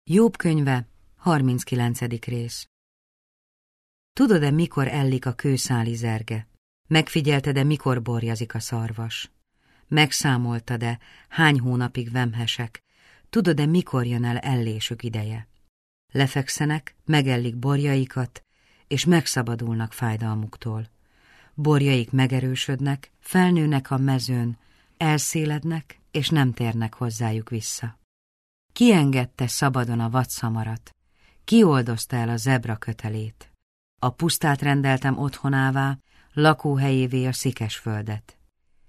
Jobb könyve, 39. rész. Tudod-e, mikor ellik a kőszáli zerge? Megfigyelted-e, mikor borjazik a szarvas? Megszámoltad-e, hány hónapig vemhesek? Tudod-e, mikor jön el ellésük ideje? Lefekszenek, megellik borjaikat, és megszabadulnak fájdalmuktól. Borjaik megerősödnek, felnőnek a mezőn, elszélednek, és nem térnek hozzájuk vissza. Ki engedte szabadon a vadszamarat? Ki oldozta el a zebra kötelét? A pusztát rendeltem otthonává, lakóhelyévé a szikes földet.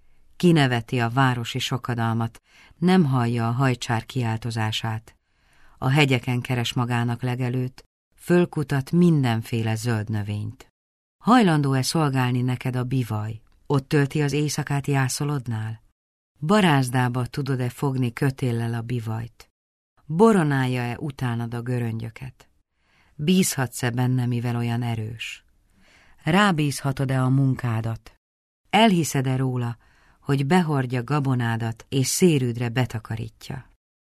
Kineveti a városi sokadalmat, nem hallja a hajcsár kiáltozását. A hegyeken keres magának legelőt, fölkutat mindenféle zöld növényt. Hajlandó-e szolgálni neked a bivaj? Ott tölti az éjszakát jászolodnál? Barázdába tudod-e fogni kötéllel a bivajt? Boronálja-e utánad a göröngyöket? Bízhatsz-e benne, mivel olyan erős? Rábízhatod-e a munkádat? Elhiszed-e róla, hogy behordja gabonádat és szérűdre betakarítja?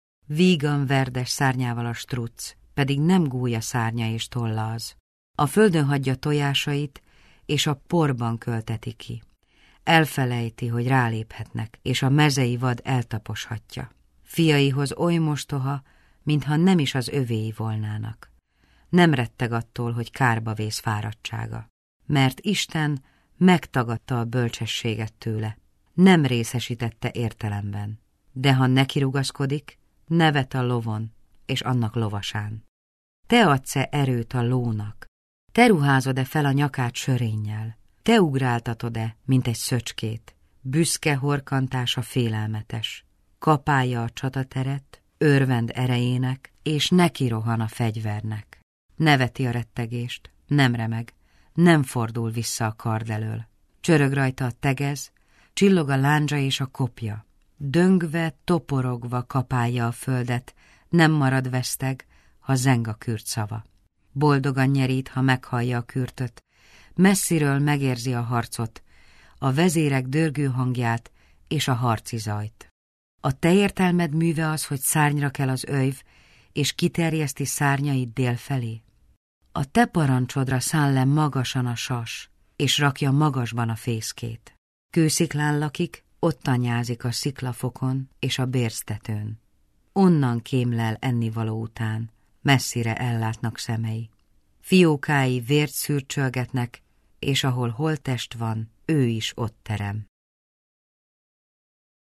Vígan verdes szárnyával a struc, pedig nem gúlya szárnya és tolla az. A földön hagyja tojásait, és a porban költeti ki. Elfelejti, hogy ráléphetnek, és a mezei vad eltaposhatja. Fiaihoz oly mostoha, mintha nem is az övéi volnának. Nem retteg attól, hogy kárba vész fáradtsága, mert Isten megtagadta a bölcsességet tőle, nem részesítette értelemben. De ha nekirugaszkodik, nevet a lovon és annak lovasán. Te adsz-e erőt a lónak? Te ruházod-e fel a nyakát sörénnyel? Te ugráltatod-e, mint egy szöcskét? Büszke horkantása félelmetes. Kapálja a csatateret, örvend erejének, és neki rohan a fegyvernek. Neveti a rettegést, nem remeg, nem fordul vissza a kard elől. Csörög rajta a tegez, csillog a lándzsa és a kopja. Döngve, toporogva kapálja a földet, nem marad veszteg, ha zeng a kürt szava. Boldogan nyerít, ha meghallja a kürtöt, messziről megérzi a harcot, a vezérek dörgő hangját és a harci zajt. A te értelmed műve az, hogy szárnyra kell az öjv, és kiterjeszti szárnyait dél felé? A te parancsodra száll le magasan a sas, és rakja magasban a fészkét. Kősziklán lakik, ott anyázik a sziklafokon és a bérztetőn. Onnan kémlel ennivaló után, messzire ellátnak szemei. Fiókái vért szürcsölgetnek, és ahol holttest van, ő is ott terem.